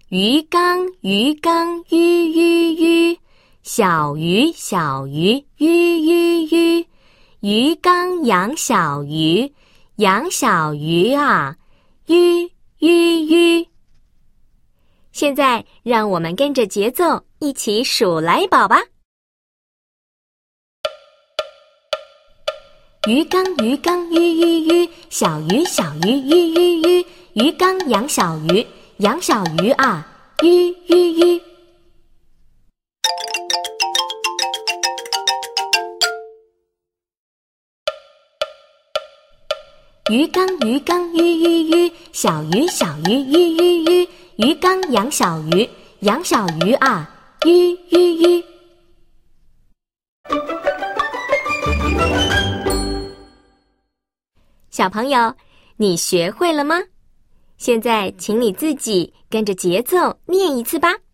鱼缸鱼缸鱼鱼鱼，小鱼小鱼鱼鱼鱼，鱼缸养小鱼，养小鱼啊，鱼鱼鱼。现在让我们跟着节奏一起数来宝吧。鱼缸鱼缸鱼鱼鱼，小鱼小鱼鱼鱼鱼，鱼缸养小鱼，养小鱼啊，鱼鱼鱼。鱼缸鱼缸鱼鱼鱼，小鱼小鱼鱼鱼鱼，鱼缸养小鱼，养小鱼啊，鱼鱼鱼。小朋友，你学会了吗？现在请你自己跟着节奏念一次吧。